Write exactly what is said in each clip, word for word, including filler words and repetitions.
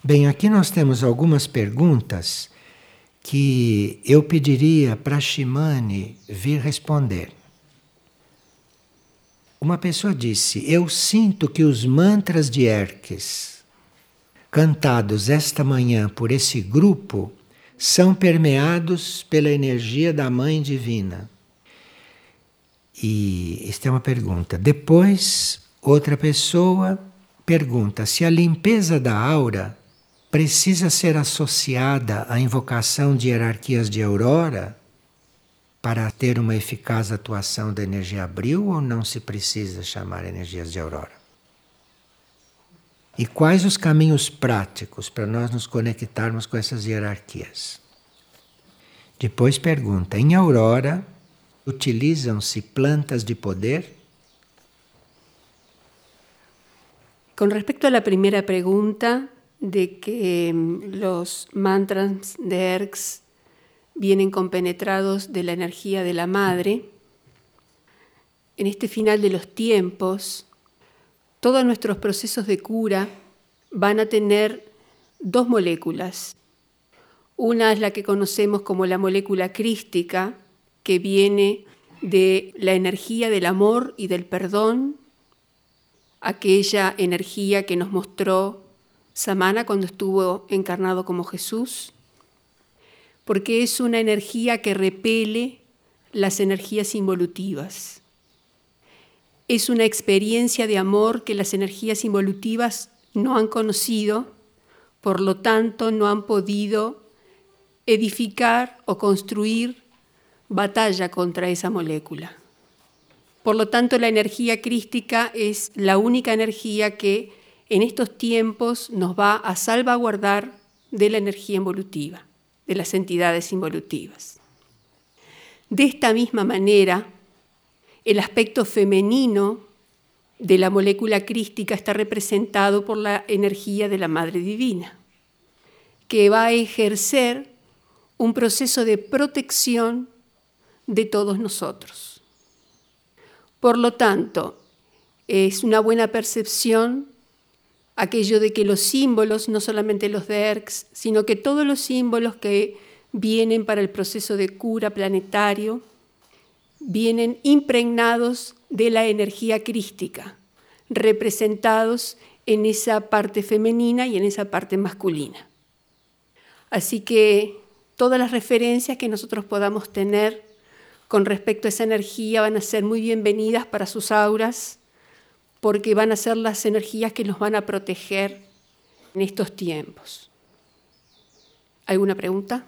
Bem, aqui nós temos algumas perguntas que eu pediria para Shimane vir responder. Uma pessoa disse: eu sinto que os mantras de Hermes, cantados esta manhã por esse grupo, são permeados pela energia da Mãe Divina. E esta é uma pergunta. Depois, outra pessoa pergunta se a limpeza da aura precisa ser associada à invocação de hierarquias de aurora para ter uma eficaz atuação da energia abril, ou não se precisa chamar energias de aurora? E quais os caminhos práticos para nós nos conectarmos com essas hierarquias? Depois pergunta: em aurora utilizam-se plantas de poder? Con respecto a la primera pregunta de que los mantras de Hermes vienen compenetrados de la energía de la madre, en este final de los tiempos, todos nuestros procesos de cura van a tener dos moléculas. Una es la que conocemos como la molécula crística, que viene de la energía del amor y del perdón, aquella energía que nos mostró Samana cuando estuvo encarnado como Jesús, porque es una energía que repele las energías involutivas. Es una experiencia de amor que las energías involutivas no han conocido, por lo tanto no han podido edificar o construir batalla contra esa molécula. Por lo tanto, la energía crística es la única energía que en estos tiempos nos va a salvaguardar de la energía involutiva, de las entidades involutivas. De esta misma manera, el aspecto femenino de la molécula crística está representado por la energía de la Madre Divina, que va a ejercer un proceso de protección de todos nosotros. Por lo tanto, es una buena percepción aquello de que los símbolos, no solamente los de Hermes, sino que todos los símbolos que vienen para el proceso de cura planetario, vienen impregnados de la energía crística, representados en esa parte femenina y en esa parte masculina. Así que todas las referencias que nosotros podamos tener con respecto a esa energía van a ser muy bienvenidas para sus auras, porque van a ser las energías que nos van a proteger en estos tiempos. ¿Alguna pregunta?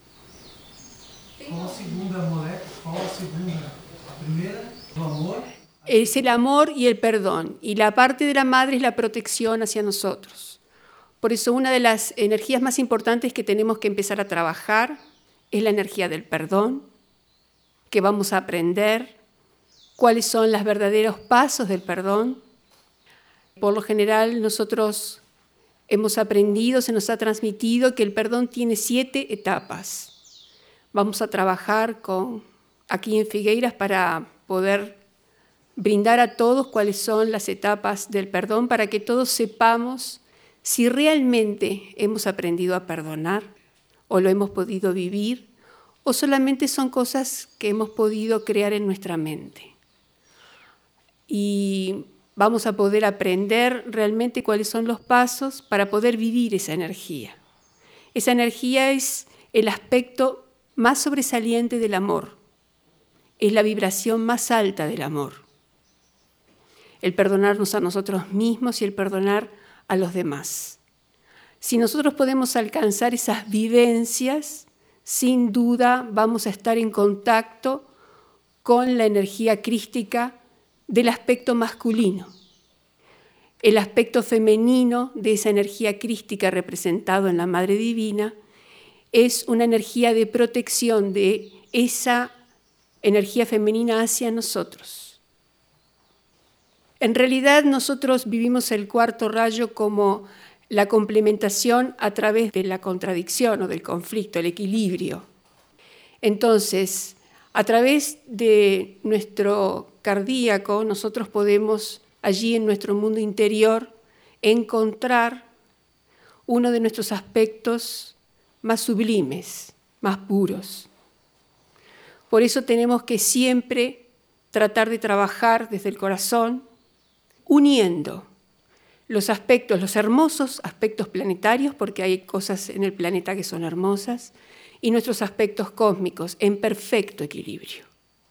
¿Cuál es la segunda molécula? ¿Cuál es la segunda? La primera, el amor. Es el amor y el perdón, y la parte de la madre es la protección hacia nosotros. Por eso una de las energías más importantes que tenemos que empezar a trabajar es la energía del perdón, que vamos a aprender cuáles son los verdaderos pasos del perdón. Por lo general nosotros hemos aprendido, se nos ha transmitido que el perdón tiene siete etapas. Vamos a trabajar con, aquí en Figueiras para poder brindar a todos cuáles son las etapas del perdón, para que todos sepamos si realmente hemos aprendido a perdonar o lo hemos podido vivir, o solamente son cosas que hemos podido crear en nuestra mente. Y vamos a poder aprender realmente cuáles son los pasos para poder vivir esa energía. Esa energía es el aspecto más sobresaliente del amor, es la vibración más alta del amor. El perdonarnos a nosotros mismos y el perdonar a los demás. Si nosotros podemos alcanzar esas vivencias, sin duda vamos a estar en contacto con la energía crística del aspecto masculino. El aspecto femenino de esa energía crística representado en la Madre Divina es una energía de protección de esa energía femenina hacia nosotros. En realidad nosotros vivimos el cuarto rayo como la complementación a través de la contradicción o del conflicto, el equilibrio. Entonces, a través de nuestro cardíaco, nosotros podemos allí en nuestro mundo interior encontrar uno de nuestros aspectos más sublimes, más puros. Por eso tenemos que siempre tratar de trabajar desde el corazón, uniendo los aspectos, los hermosos aspectos planetarios, porque hay cosas en el planeta que son hermosas, y nuestros aspectos cósmicos en perfecto equilibrio.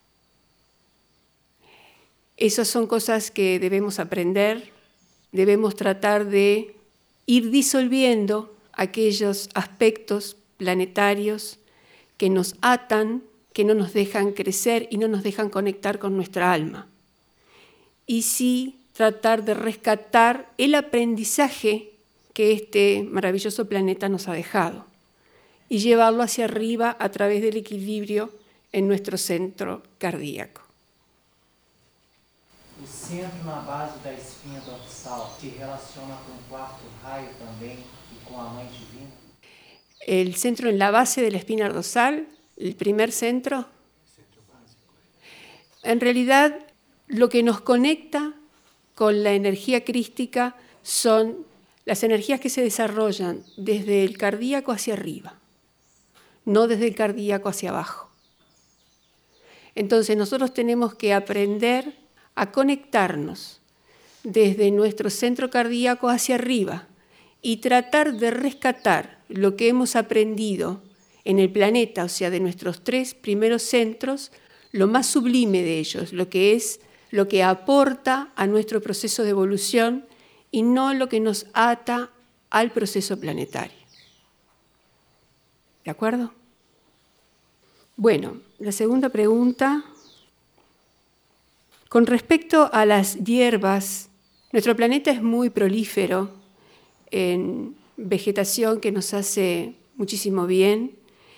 Esas son cosas que debemos aprender, debemos tratar de ir disolviendo aquellos aspectos planetarios que nos atan, que no nos dejan crecer y no nos dejan conectar con nuestra alma. Y sí tratar de rescatar el aprendizaje que este maravilloso planeta nos ha dejado y llevarlo hacia arriba a través del equilibrio en nuestro centro cardíaco. O centro na base da espinha dorsal se relaciona com o quarto raio também e com a Mãe Divina? El centro en la base de la espina dorsal, el primer centro, en realidad lo que nos conecta con la energía crística son las energías que se desarrollan desde el cardíaco hacia arriba, no desde el cardíaco hacia abajo. Entonces nosotros tenemos que aprender a conectarnos desde nuestro centro cardíaco hacia arriba y tratar de rescatar lo que hemos aprendido en el planeta, o sea, de nuestros tres primeros centros, lo más sublime de ellos, lo que es lo que aporta a nuestro proceso de evolución y no lo que nos ata al proceso planetario. ¿De acuerdo? Bueno, la segunda pregunta. Con respecto a las hierbas, nuestro planeta es muy prolífero en vegetación que nos hace muchísimo bien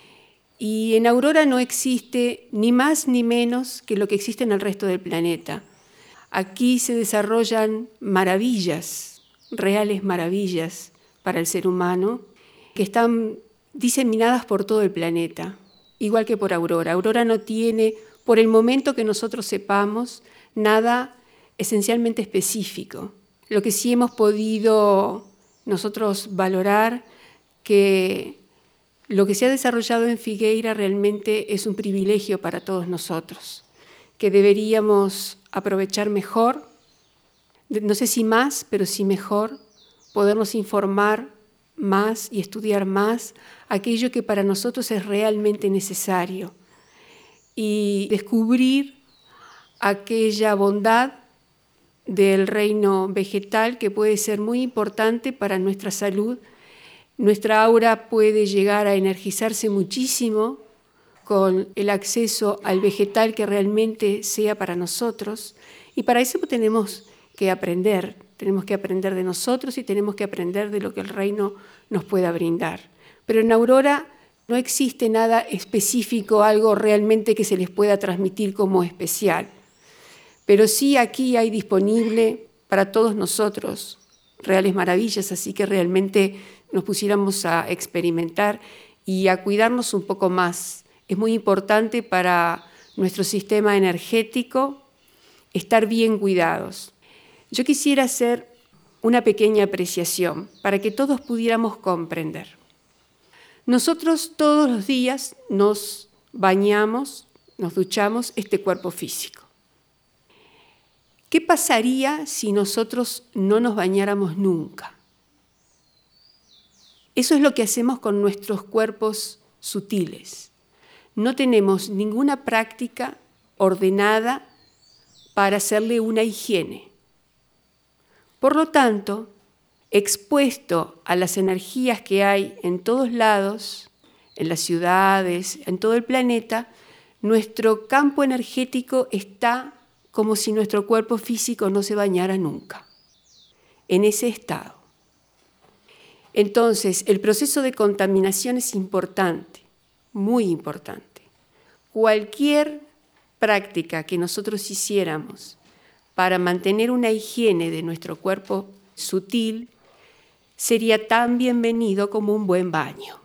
y en Aurora no existe ni más ni menos que lo que existe en el resto del planeta. Aquí se desarrollan maravillas, reales maravillas para el ser humano, que están diseminadas por todo el planeta, igual que por Aurora. Aurora no tiene, por el momento que nosotros sepamos, nada esencialmente específico. Lo que sí hemos podido nosotros valorar, que lo que se ha desarrollado en Figueira realmente es un privilegio para todos nosotros, que deberíamos aprovechar mejor, no sé si más, pero sí mejor, podernos informar más y estudiar más aquello que para nosotros es realmente necesario y descubrir aquella bondad del reino vegetal que puede ser muy importante para nuestra salud. Nuestra aura puede llegar a energizarse muchísimo con el acceso al vegetal que realmente sea para nosotros, y para eso tenemos que aprender, tenemos que aprender de nosotros y tenemos que aprender de lo que el reino nos pueda brindar. Pero en Aurora no existe nada específico, algo realmente que se les pueda transmitir como especial. Pero sí aquí hay disponible para todos nosotros reales maravillas, así que realmente nos pusiéramos a experimentar y a cuidarnos un poco más. Es muy importante para nuestro sistema energético estar bien cuidados. Yo quisiera hacer una pequeña apreciación para que todos pudiéramos comprender. Nosotros todos los días nos bañamos, nos duchamos este cuerpo físico. ¿Qué pasaría si nosotros no nos bañáramos nunca? Eso es lo que hacemos con nuestros cuerpos sutiles. No tenemos ninguna práctica ordenada para hacerle una higiene. Por lo tanto, expuesto a las energías que hay en todos lados, en las ciudades, en todo el planeta, nuestro campo energético está como si nuestro cuerpo físico no se bañara nunca, en ese estado. Entonces, el proceso de contaminación es importante, muy importante. Cualquier práctica que nosotros hiciéramos para mantener una higiene de nuestro cuerpo sutil sería tan bienvenido como un buen baño.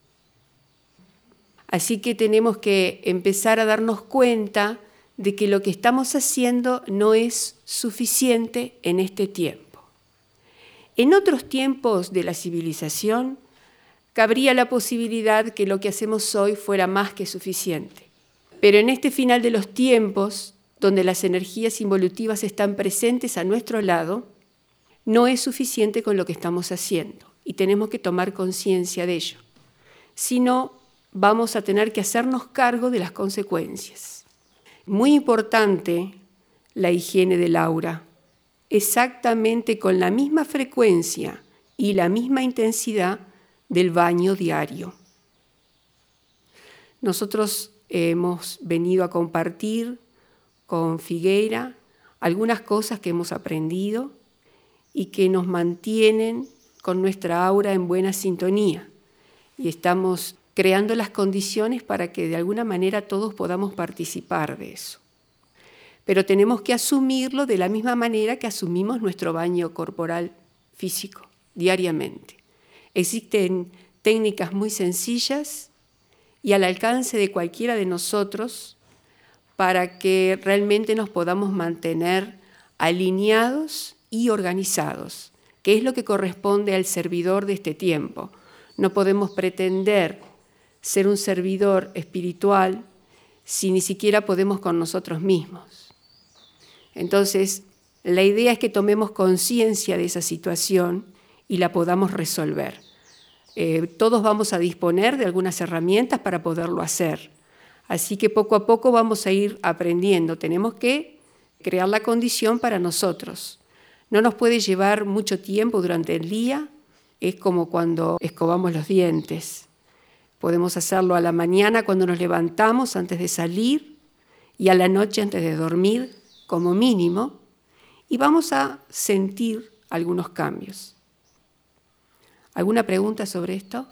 Así que tenemos que empezar a darnos cuenta de que lo que estamos haciendo no es suficiente en este tiempo. En otros tiempos de la civilización, cabría la posibilidad que lo que hacemos hoy fuera más que suficiente. Pero en este final de los tiempos, donde las energías involutivas están presentes a nuestro lado, no es suficiente con lo que estamos haciendo y tenemos que tomar conciencia de ello. Si no, vamos a tener que hacernos cargo de las consecuencias. Muy importante la higiene del aura, exactamente con la misma frecuencia y la misma intensidad del baño diario. Nosotros hemos venido a compartir con Figueira algunas cosas que hemos aprendido y que nos mantienen con nuestra aura en buena sintonía. Y estamos creando las condiciones para que de alguna manera todos podamos participar de eso. Pero tenemos que asumirlo de la misma manera que asumimos nuestro baño corporal físico, diariamente. Existen técnicas muy sencillas y al alcance de cualquiera de nosotros para que realmente nos podamos mantener alineados y organizados, que es lo que corresponde al servidor de este tiempo. No podemos pretender ser un servidor espiritual si ni siquiera podemos con nosotros mismos. Entonces, la idea es que tomemos conciencia de esa situación y la podamos resolver. Eh, todos vamos a disponer de algunas herramientas para poderlo hacer. Así que poco a poco vamos a ir aprendiendo. Tenemos que crear la condición para nosotros. No nos puede llevar mucho tiempo durante el día. Es como cuando escobamos los dientes. Podemos hacerlo a la mañana cuando nos levantamos antes de salir y a la noche antes de dormir, como mínimo, y vamos a sentir algunos cambios. ¿Alguna pregunta sobre esto?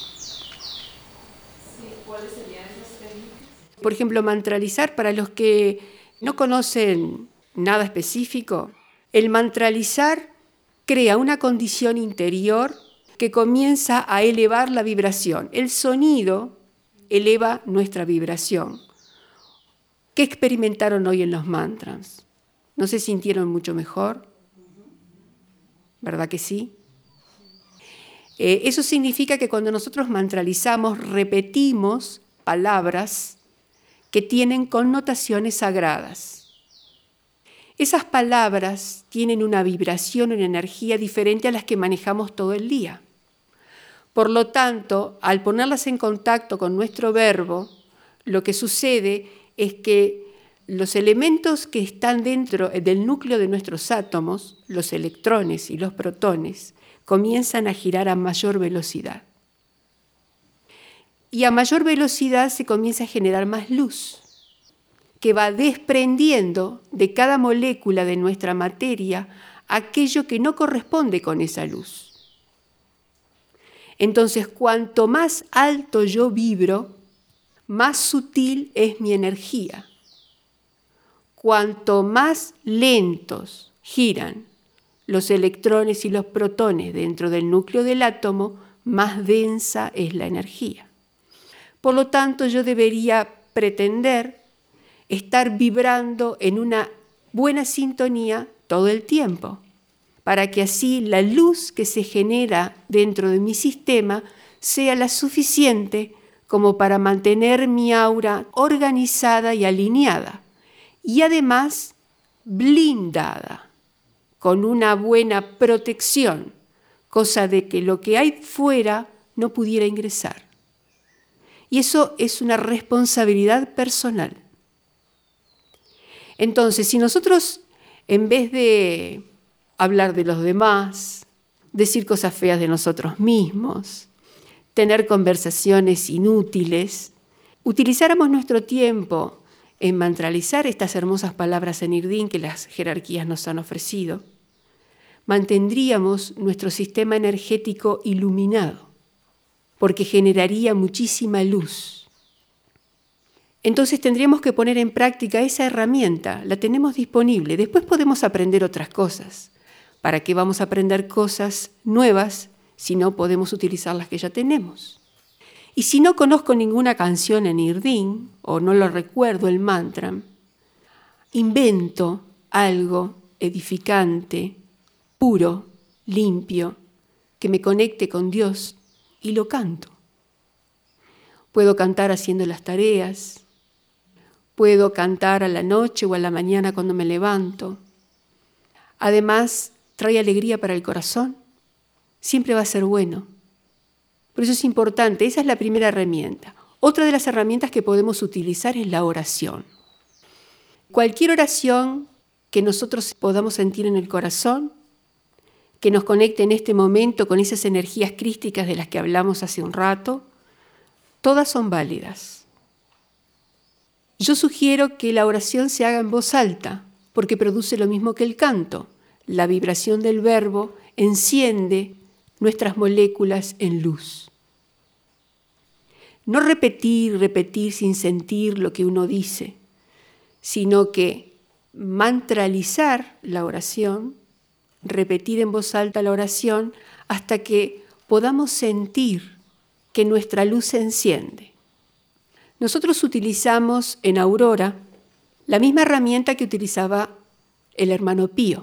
Sí, ¿cuáles serían esas técnicas? Por ejemplo, mantralizar, para los que no conocen nada específico, el mantralizar crea una condición interior que comienza a elevar la vibración. El sonido eleva nuestra vibración. ¿Qué experimentaron hoy en los mantras? ¿No se sintieron mucho mejor? ¿Verdad que sí? Eh, eso significa que cuando nosotros mantralizamos, repetimos palabras que tienen connotaciones sagradas. Esas palabras tienen una vibración, una energía diferente a las que manejamos todo el día. Por lo tanto, al ponerlas en contacto con nuestro verbo, lo que sucede es que los elementos que están dentro del núcleo de nuestros átomos, los electrones y los protones, comienzan a girar a mayor velocidad. Y a mayor velocidad se comienza a generar más luz, que va desprendiendo de cada molécula de nuestra materia aquello que no corresponde con esa luz. Entonces, cuanto más alto yo vibro, más sutil es mi energía. Cuanto más lentos giran los electrones y los protones dentro del núcleo del átomo, más densa es la energía. Por lo tanto, yo debería pretender estar vibrando en una buena sintonía todo el tiempo, para que así la luz que se genera dentro de mi sistema sea la suficiente como para mantener mi aura organizada y alineada, y además blindada, con una buena protección, cosa de que lo que hay fuera no pudiera ingresar. Y eso es una responsabilidad personal. Entonces, si nosotros, en vez de hablar de los demás, decir cosas feas de nosotros mismos, tener conversaciones inútiles, utilizáramos nuestro tiempo en mantralizar estas hermosas palabras en Irdin que las jerarquías nos han ofrecido, mantendríamos nuestro sistema energético iluminado, porque generaría muchísima luz. Entonces tendríamos que poner en práctica esa herramienta, la tenemos disponible. Después podemos aprender otras cosas. ¿Para qué vamos a aprender cosas nuevas si no podemos utilizar las que ya tenemos? Y si no conozco ninguna canción en Irdin, o no lo recuerdo el mantra, invento algo edificante, puro, limpio, que me conecte con Dios, y lo canto. Puedo cantar haciendo las tareas, puedo cantar a la noche o a la mañana cuando me levanto. Además, trae alegría para el corazón, siempre va a ser bueno. Por eso es importante, esa es la primera herramienta. Otra de las herramientas que podemos utilizar es la oración. Cualquier oración que nosotros podamos sentir en el corazón, que nos conecte en este momento con esas energías crísticas de las que hablamos hace un rato, todas son válidas. Yo sugiero que la oración se haga en voz alta, porque produce lo mismo que el canto. La vibración del verbo enciende nuestras moléculas en luz. No repetir, repetir sin sentir lo que uno dice, sino que mantralizar la oración, repetir en voz alta la oración hasta que podamos sentir que nuestra luz se enciende. Nosotros utilizamos en Aurora la misma herramienta que utilizaba el hermano Pío.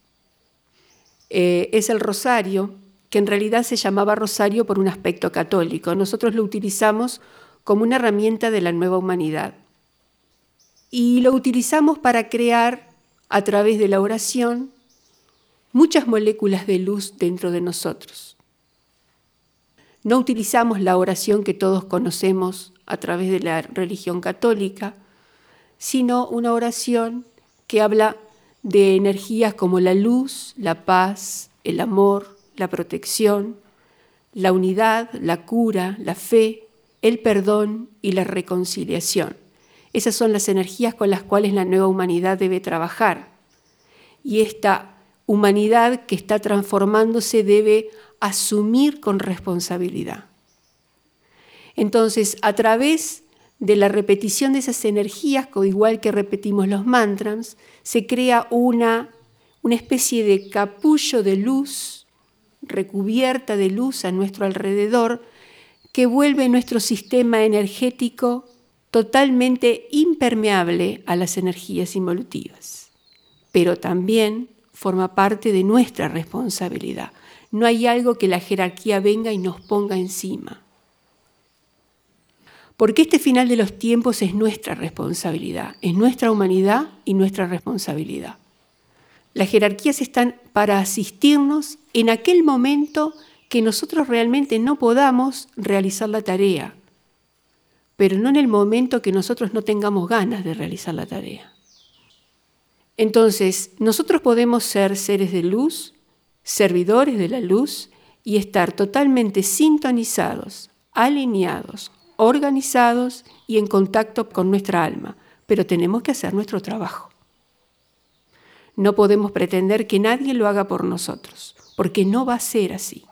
Eh, es el rosario, que en realidad se llamaba rosario por un aspecto católico. Nosotros lo utilizamos como una herramienta de la nueva humanidad. Y lo utilizamos para crear, a través de la oración, muchas moléculas de luz dentro de nosotros. No utilizamos la oración que todos conocemos a través de la religión católica, sino una oración que habla de energías como la luz, la paz, el amor, la protección, la unidad, la cura, la fe, el perdón y la reconciliación. Esas son las energías con las cuales la nueva humanidad debe trabajar. Y esta humanidad que está transformándose debe asumir con responsabilidad. Entonces, a través de la repetición de esas energías, igual que repetimos los mantras, se crea una, una especie de capullo de luz, recubierta de luz a nuestro alrededor, que vuelve nuestro sistema energético totalmente impermeable a las energías involutivas. Pero también forma parte de nuestra responsabilidad. No hay algo que la jerarquía venga y nos ponga encima. Porque este final de los tiempos es nuestra responsabilidad, es nuestra humanidad y nuestra responsabilidad. Las jerarquías están para asistirnos en aquel momento que nosotros realmente no podamos realizar la tarea, pero no en el momento que nosotros no tengamos ganas de realizar la tarea. Entonces, nosotros podemos ser seres de luz, servidores de la luz, y estar totalmente sintonizados, alineados, organizados y en contacto con nuestra alma, pero tenemos que hacer nuestro trabajo. No podemos pretender que nadie lo haga por nosotros, porque no va a ser así.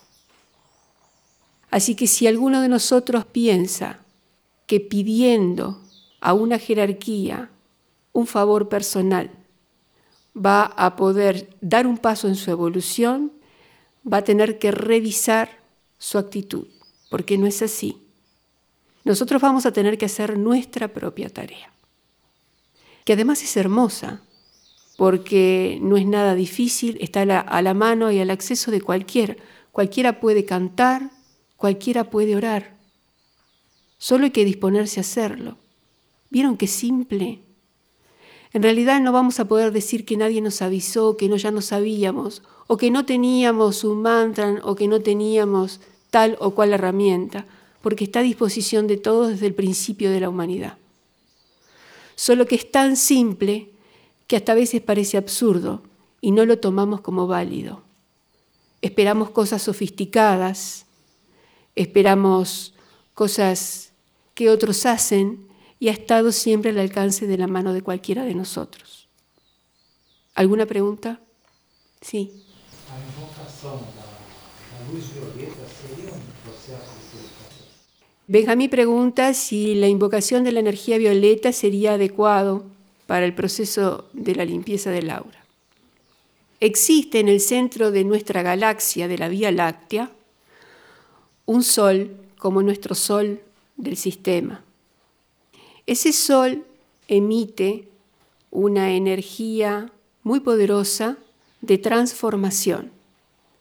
Así que si alguno de nosotros piensa que pidiendo a una jerarquía un favor personal va a poder dar un paso en su evolución, va a tener que revisar su actitud, porque no es así. Nosotros vamos a tener que hacer nuestra propia tarea, que además es hermosa, porque no es nada difícil, está a la, a la mano y al acceso de cualquiera. Cualquiera puede cantar, cualquiera puede orar. Solo hay que disponerse a hacerlo. ¿Vieron qué simple? En realidad no vamos a poder decir que nadie nos avisó, que no ya no sabíamos, o que no teníamos un mantra, o que no teníamos tal o cual herramienta, porque está a disposición de todos desde el principio de la humanidad. Solo que es tan simple que hasta a veces parece absurdo y no lo tomamos como válido. Esperamos cosas sofisticadas, esperamos cosas que otros hacen y ha estado siempre al alcance de la mano de cualquiera de nosotros. ¿Alguna pregunta? Sí. A invocação da, da luz violeta seria um processo de purificação? Benjamín pregunta si la invocación de la energía violeta sería adecuado para el proceso de la limpieza del aura. Existe en el centro de nuestra galaxia, de la Vía Láctea, un sol como nuestro sol del sistema. Ese sol emite una energía muy poderosa de transformación.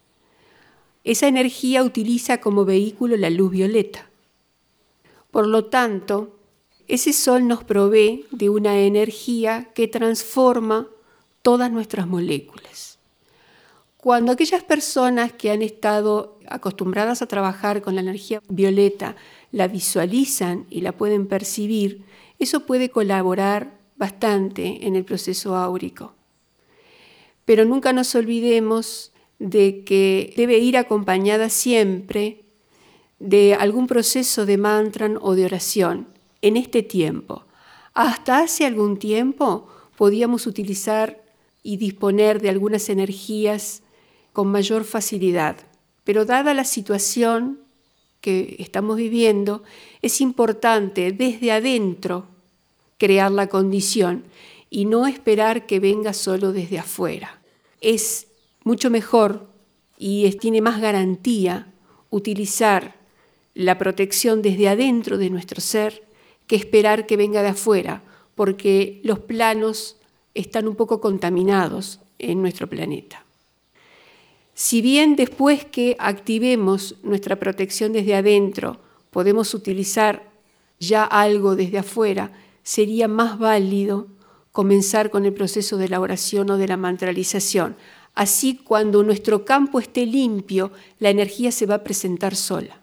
esa energía utiliza como vehículo la luz violeta. Por lo tanto, ese sol nos provee de una energía que transforma todas nuestras moléculas. Cuando aquellas personas que han estado acostumbradas a trabajar con la energía violeta la visualizan y la pueden percibir, eso puede colaborar bastante en el proceso áurico. Pero nunca nos olvidemos de que debe ir acompañada siempre de algún proceso de mantra o de oración en este tiempo. Hasta hace algún tiempo podíamos utilizar y disponer de algunas energías con mayor facilidad, pero dada la situación que estamos viviendo, es importante desde adentro crear la condición y no esperar que venga solo desde afuera. Es mucho mejor y es, tiene más garantía utilizar la protección desde adentro de nuestro ser que esperar que venga de afuera, porque los planos están un poco contaminados en nuestro planeta. Si bien después que activemos nuestra protección desde adentro podemos utilizar ya algo desde afuera, sería más válido comenzar con el proceso de la oración o de la mantralización. Así, cuando nuestro campo esté limpio, la energía se va a presentar sola.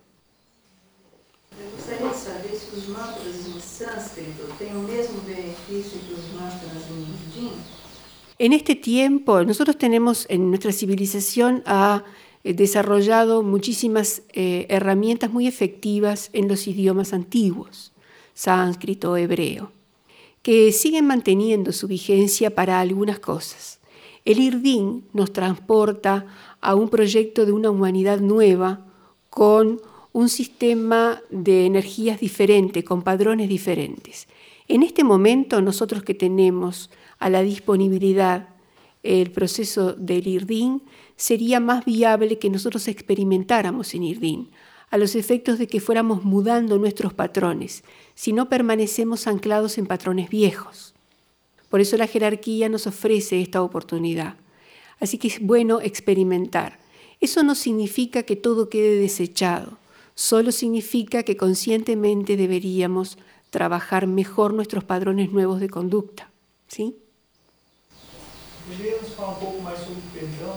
Eu gostaria de saber se os mantras em sânscrito têm o mesmo benefício que os mantras em Irdim. En este tiempo, nosotros tenemos en nuestra civilización ha eh, desarrollado muchísimas eh, herramientas muy efectivas en los idiomas antiguos, sánscrito, hebreo, que siguen manteniendo su vigencia para algunas cosas. El Irdim nos transporta a un proyecto de una humanidad nueva con un sistema de energías diferente, con padrones diferentes. En este momento, nosotros que tenemos a la disponibilidad el proceso del Irdim, sería más viable que nosotros experimentáramos en Irdim, a los efectos de que fuéramos mudando nuestros patrones, si no permanecemos anclados en patrones viejos. Por eso la jerarquía nos ofrece esta oportunidad. Así que es bueno experimentar. Eso no significa que todo quede desechado, solo significa que conscientemente deberíamos trabajar mejor nuestros padrones nuevos de conducta. ¿Sí? Poderíamos falar um pouco mais sobre perdão?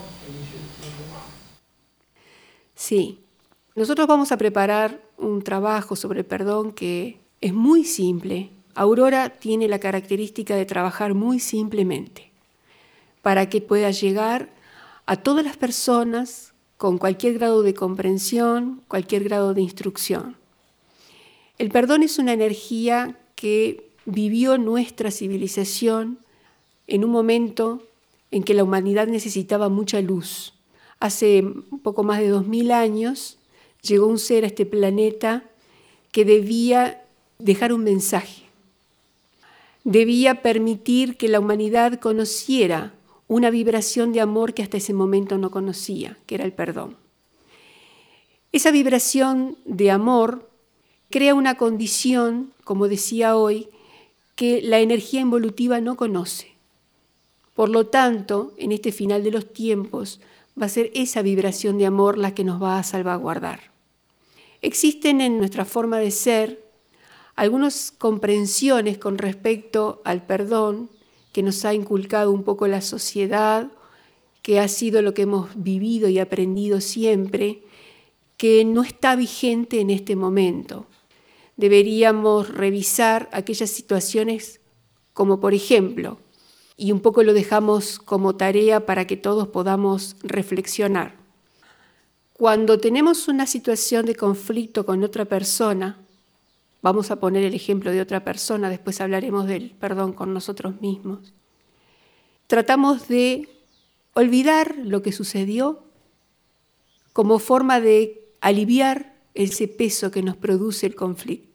Sí. Nosotros vamos a preparar un trabajo sobre el perdón que es muy simple. Aurora tiene la característica de trabajar muy simplemente para que pueda llegar a todas las personas con cualquier grado de comprensión, cualquier grado de instrucción. El perdón es una energía que vivió nuestra civilización en un momento en que la humanidad necesitaba mucha luz. Hace un poco más de dos mil años llegó un ser a este planeta que debía dejar un mensaje. Debía permitir que la humanidad conociera una vibración de amor que hasta ese momento no conocía, que era el perdón. Esa vibración de amor crea una condición, como decía hoy, que la energía involutiva no conoce. Por lo tanto, en este final de los tiempos, va a ser esa vibración de amor la que nos va a salvaguardar. Existen en nuestra forma de ser algunas comprensiones con respecto al perdón que nos ha inculcado un poco la sociedad, que ha sido lo que hemos vivido y aprendido siempre, que no está vigente en este momento. Deberíamos revisar aquellas situaciones como, por ejemplo, y un poco lo dejamos como tarea para que todos podamos reflexionar. Cuando tenemos una situación de conflicto con otra persona, vamos a poner el ejemplo de otra persona, después hablaremos del perdón con nosotros mismos. Tratamos de olvidar lo que sucedió como forma de aliviar ese peso que nos produce el conflicto.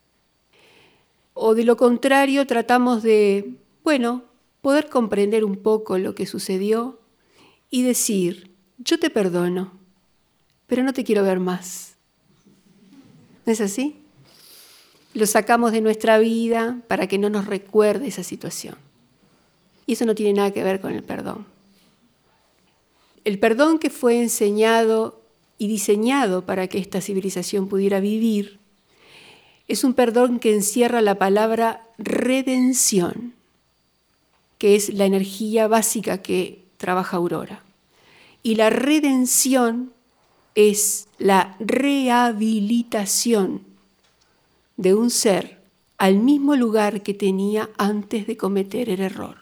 O de lo contrario, tratamos de, bueno, poder comprender un poco lo que sucedió y decir, yo te perdono, pero no te quiero ver más. ¿No es así? Lo sacamos de nuestra vida para que no nos recuerde esa situación. Y eso no tiene nada que ver con el perdón. El perdón que fue enseñado y diseñado para que esta civilización pudiera vivir, es un perdón que encierra la palabra redención, que es la energía básica que trabaja Aurora. Y la redención es la rehabilitación de un ser al mismo lugar que tenía antes de cometer el error.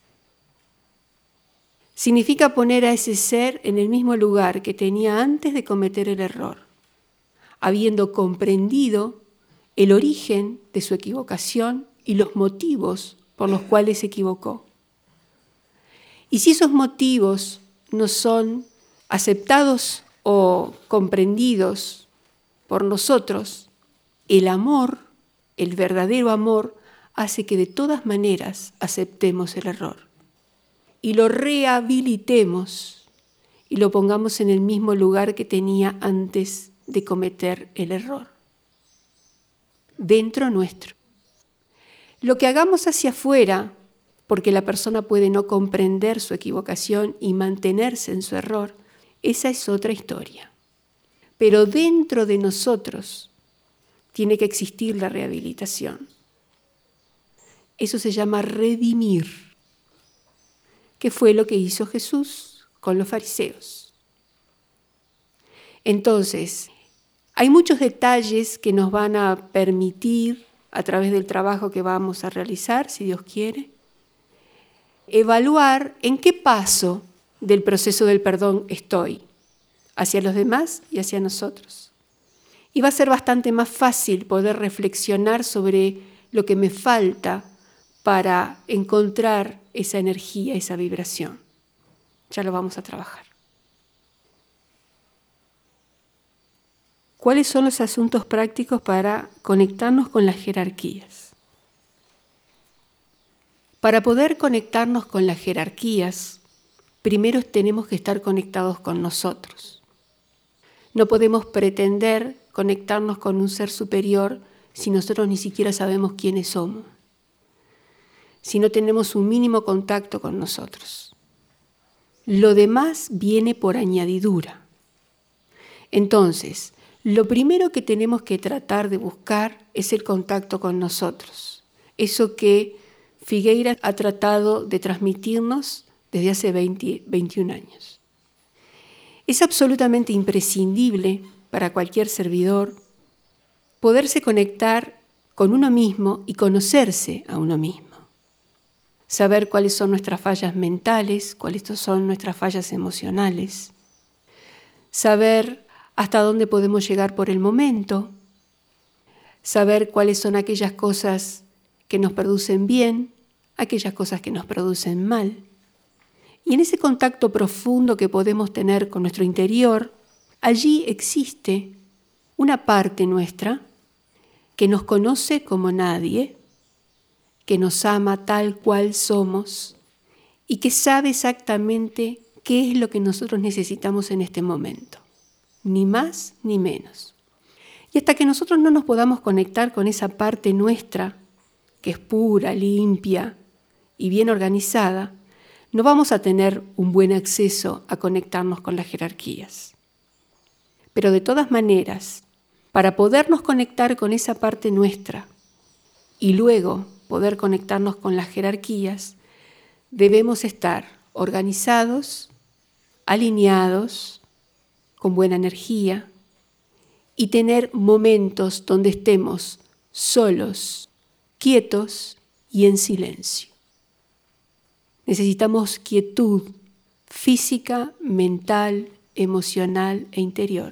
Significa poner a ese ser en el mismo lugar que tenía antes de cometer el error, habiendo comprendido el origen de su equivocación y los motivos por los cuales se equivocó. Y si esos motivos no son aceptados o comprendidos por nosotros, el amor, el verdadero amor, hace que de todas maneras aceptemos el error y lo rehabilitemos y lo pongamos en el mismo lugar que tenía antes de cometer el error, dentro nuestro. Lo que hagamos hacia afuera, porque la persona puede no comprender su equivocación y mantenerse en su error, esa es otra historia. Pero dentro de nosotros tiene que existir la rehabilitación. Eso se llama redimir, que fue lo que hizo Jesús con los fariseos. Entonces, hay muchos detalles que nos van a permitir, a través del trabajo que vamos a realizar, si Dios quiere, evaluar en qué paso del proceso del perdón estoy, hacia los demás y hacia nosotros. Y va a ser bastante más fácil poder reflexionar sobre lo que me falta para encontrar esa energía, esa vibración. Ya lo vamos a trabajar. ¿Cuáles son los asuntos prácticos para conectarnos con las jerarquías? Para poder conectarnos con las jerarquías, primero tenemos que estar conectados con nosotros. No podemos pretender conectarnos con un ser superior si nosotros ni siquiera sabemos quiénes somos, si no tenemos un mínimo contacto con nosotros. Lo demás viene por añadidura. Entonces, lo primero que tenemos que tratar de buscar es el contacto con nosotros. Eso que Figueira ha tratado de transmitirnos desde hace veinte, veintiún años. Es absolutamente imprescindible para cualquier servidor poderse conectar con uno mismo y conocerse a uno mismo. Saber cuáles son nuestras fallas mentales, cuáles son nuestras fallas emocionales. Saber hasta dónde podemos llegar por el momento. Saber cuáles son aquellas cosas que nos producen bien, aquellas cosas que nos producen mal. Y en ese contacto profundo que podemos tener con nuestro interior, allí existe una parte nuestra que nos conoce como nadie, que nos ama tal cual somos y que sabe exactamente qué es lo que nosotros necesitamos en este momento, ni más ni menos. Y hasta que nosotros no nos podamos conectar con esa parte nuestra, que es pura, limpia y bien organizada, no vamos a tener un buen acceso a conectarnos con las jerarquías. Pero de todas maneras, para podernos conectar con esa parte nuestra y luego poder conectarnos con las jerarquías, debemos estar organizados, alineados, con buena energía y tener momentos donde estemos solos, quietos y en silencio. Necesitamos quietud física, mental, emocional e interior.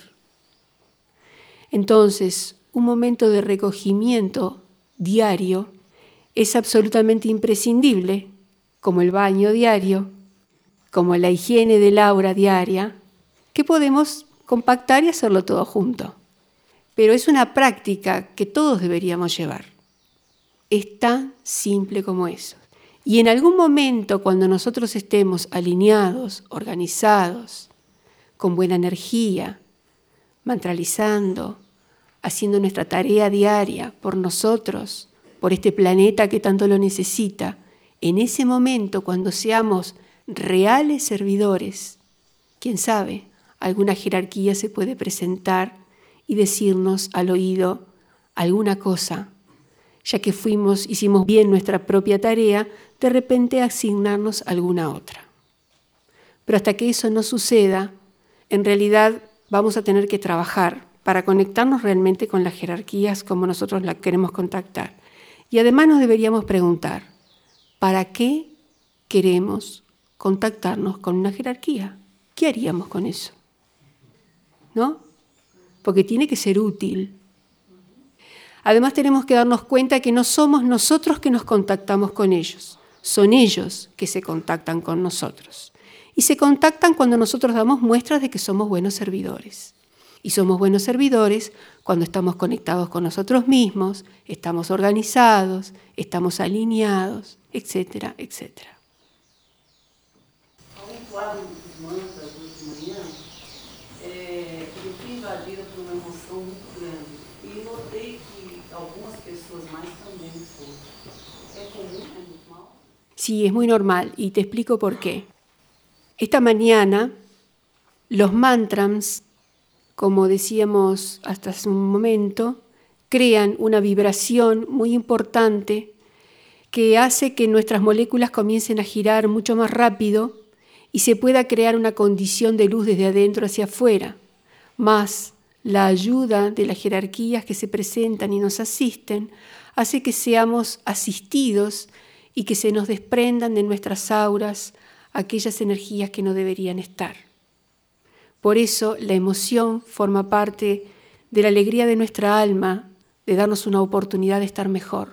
Entonces, un momento de recogimiento diario es absolutamente imprescindible, como el baño diario, como la higiene del aura diaria, que podemos compactar y hacerlo todo junto. Pero es una práctica que todos deberíamos llevar. Es tan simple como eso. Y en algún momento, cuando nosotros estemos alineados, organizados, con buena energía, mantralizando, haciendo nuestra tarea diaria por nosotros, por este planeta que tanto lo necesita, en ese momento, cuando seamos reales servidores, quién sabe, alguna jerarquía se puede presentar y decirnos al oído alguna cosa, ya que fuimos, hicimos bien nuestra propia tarea, de repente asignarnos alguna otra. Pero hasta que eso no suceda, en realidad vamos a tener que trabajar para conectarnos realmente con las jerarquías como nosotros las queremos contactar. Y además nos deberíamos preguntar, ¿para qué queremos contactarnos con una jerarquía? ¿Qué haríamos con eso? ¿No? Porque tiene que ser útil. Además tenemos que darnos cuenta que no somos nosotros que nos contactamos con ellos, son ellos que se contactan con nosotros. Y se contactan cuando nosotros damos muestras de que somos buenos servidores. Y somos buenos servidores cuando estamos conectados con nosotros mismos, estamos organizados, estamos alineados, etcétera, etcétera. Ao entoar os mantras hoje de manhã, é, eu fui invadida por uma emoção muito grande. E notei que algumas pessoas mais também foram. É comum, é normal? Sí, es muy normal y te explico por qué. Esta mañana los mantras, como decíamos hasta hace un momento, crean una vibración muy importante que hace que nuestras moléculas comiencen a girar mucho más rápido y se pueda crear una condición de luz desde adentro hacia afuera, más la ayuda de las jerarquías que se presentan y nos asisten hace que seamos asistidos y que se nos desprendan de nuestras auras aquellas energías que no deberían estar. Por eso la emoción forma parte de la alegría de nuestra alma, de darnos una oportunidad de estar mejor.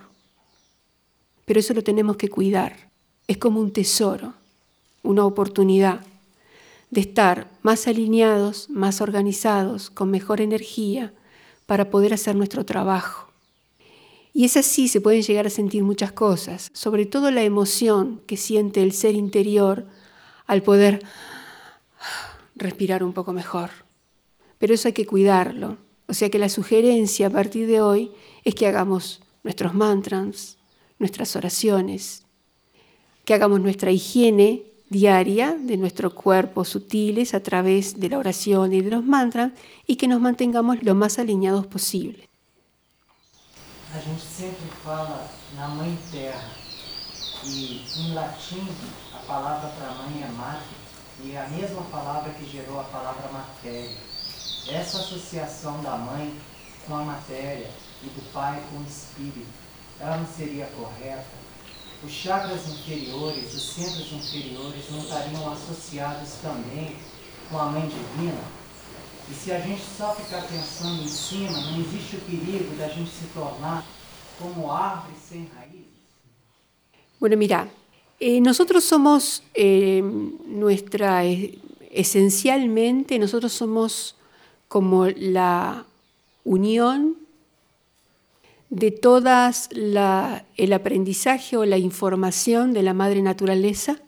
Pero eso lo tenemos que cuidar. Es como un tesoro, una oportunidad de estar más alineados, más organizados, con mejor energía para poder hacer nuestro trabajo. Y es así, se pueden llegar a sentir muchas cosas, sobre todo la emoción que siente el ser interior al poder respirar un poco mejor. Pero eso hay que cuidarlo. O sea que la sugerencia a partir de hoy es que hagamos nuestros mantras, nuestras oraciones, que hagamos nuestra higiene diaria de nuestro cuerpo sutiles a través de la oración y de los mantras y que nos mantengamos lo más alineados posible. A gente sempre fala na Mãe Terra e em latim a palavra para mãe é mater e é a mesma palavra que gerou a palavra matéria. Essa associação da mãe com a matéria e do pai com o espírito, ela não seria correta? Os chakras inferiores, os centros inferiores não estariam associados também com a Mãe Divina? E se a gente só ficar pensando em cima, não existe o perigo da gente se tornar como árvore sem raízes? Bueno, mira, eh, nosotros somos eh, nuestra, eh, esencialmente, nosotros somos como la unión de todas la, el aprendizaje o la información de la madre naturaleza,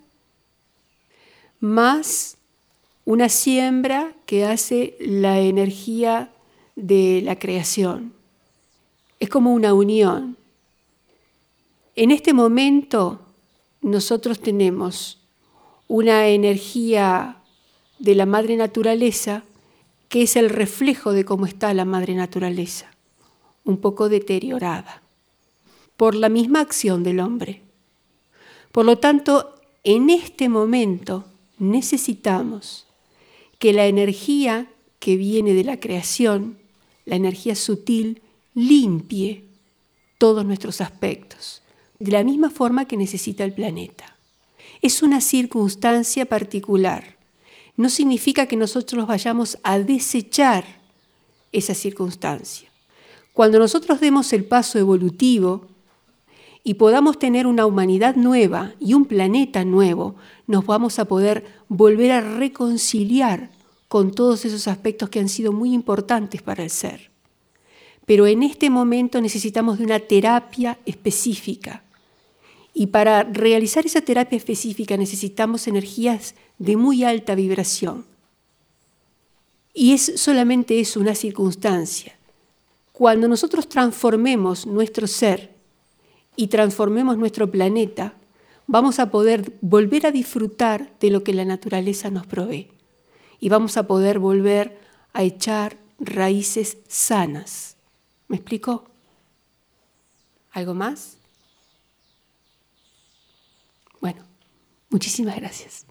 más una siembra que hace la energía de la creación. Es como una unión. En este momento nosotros tenemos una energía de la madre naturaleza que es el reflejo de cómo está la madre naturaleza, un poco deteriorada por la misma acción del hombre. Por lo tanto, en este momento necesitamos que la energía que viene de la creación, la energía sutil, limpie todos nuestros aspectos, de la misma forma que necesita el planeta. Es una circunstancia particular. No significa que nosotros vayamos a desechar esa circunstancia. Cuando nosotros demos el paso evolutivo y podamos tener una humanidad nueva y un planeta nuevo, nos vamos a poder volver a reconciliar con todos esos aspectos que han sido muy importantes para el ser. Pero en este momento necesitamos de una terapia específica. Y para realizar esa terapia específica necesitamos energías de muy alta vibración. Y es solamente eso, una circunstancia. Cuando nosotros transformemos nuestro ser y transformemos nuestro planeta, vamos a poder volver a disfrutar de lo que la naturaleza nos provee. y vamos a poder volver a echar raíces sanas. ¿Me explico? ¿Algo más? Bueno, muchísimas gracias.